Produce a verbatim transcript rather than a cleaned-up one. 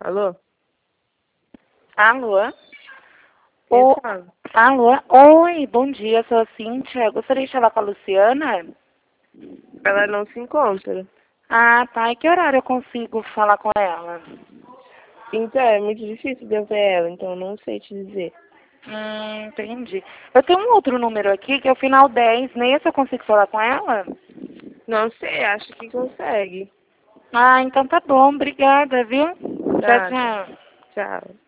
Alô? Alô? Quem Ô, fala? alô? Oi, bom dia, sou a Cíntia. Gostaria de falar com a Luciana? Ela não se encontra. Ah, tá. E que horário eu consigo falar com ela? Então, é muito difícil de eu ver ela, então eu não sei te dizer. Hum, entendi. Eu tenho um outro número aqui, que é o final dez. Nesse eu consigo falar com ela? Não sei, acho que consegue. Ah, então tá bom. Obrigada, viu? Tchau, Tá, tá. tchau. Tchau.